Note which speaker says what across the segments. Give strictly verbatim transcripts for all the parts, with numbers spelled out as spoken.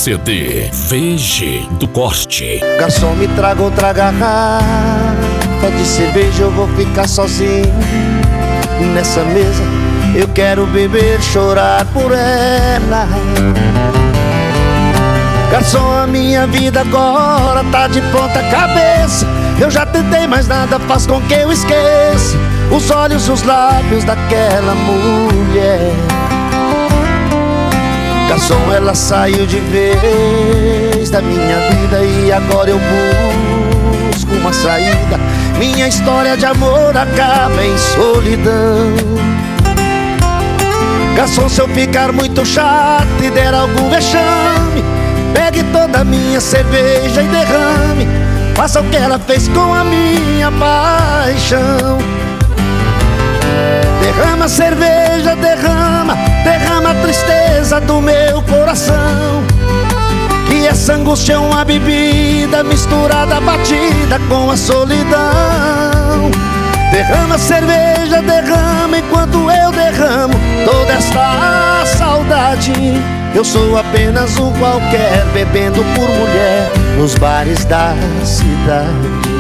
Speaker 1: C D V G do Corte.
Speaker 2: Garçom, me traga outra garrafa de cerveja, eu vou ficar sozinho nessa mesa. Eu quero beber, chorar por ela. Garçom, a minha vida agora tá de ponta cabeça. Eu já tentei, mas nada faz com que eu esqueça os olhos, os lábios daquela mulher. Garçom, ela saiu de vez da minha vida e agora eu busco uma saída. Minha história de amor acaba em solidão. Garçom, se eu ficar muito chato e der algum vexame, pegue toda a minha cerveja e derrame. Faça o que ela fez com a minha paixão. Derrama cerveja, derrama, derrama a tristeza do meu coração. Que essa angústia é uma bebida misturada, batida com a solidão. Derrama cerveja, derrama enquanto eu derramo toda esta saudade. Eu sou apenas um qualquer, bebendo por mulher nos bares da cidade.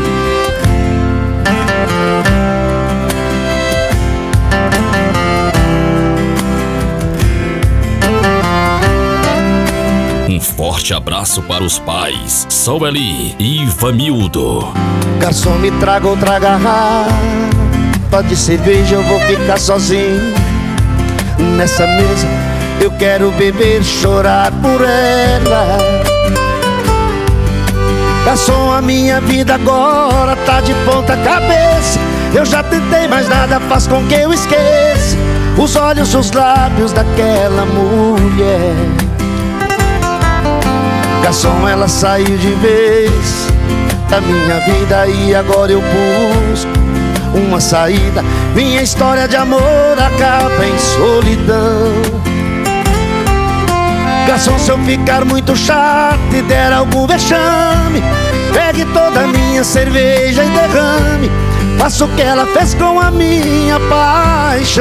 Speaker 1: Um forte abraço para os pais Sueli e Ivanildo.
Speaker 2: Garçom, me traga outra garrafa de cerveja, eu vou ficar sozinho nessa mesa. Eu quero beber, chorar por ela. Garçom, a minha vida agora tá de ponta cabeça. Eu já tentei, mas nada faz com que eu esqueça os olhos, os lábios daquela mulher. Garçom, ela saiu de vez da minha vida e agora eu busco uma saída. Minha história de amor acaba em solidão. Garçom, se eu ficar muito chato e der algum vexame, pegue toda a minha cerveja e derrame. Faça o que ela fez com a minha paixão.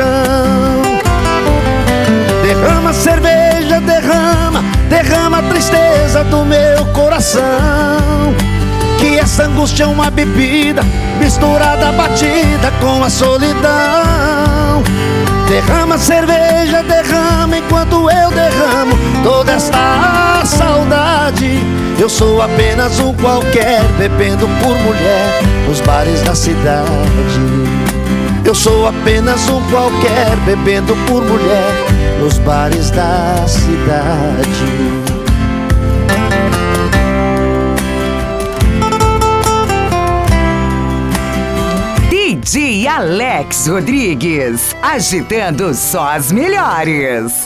Speaker 2: Derrama cerveja, derrama, derrama a tristeza do meu coração. Que essa angústia é uma bebida misturada, batida com a solidão. Derrama cerveja, derrama enquanto eu derramo toda esta saudade. Eu sou apenas um qualquer, bebendo por mulher nos bares da cidade. Eu sou apenas um qualquer, bebendo por mulher nos bares da cidade.
Speaker 3: D J Alex Rodrigues, agitando só as melhores.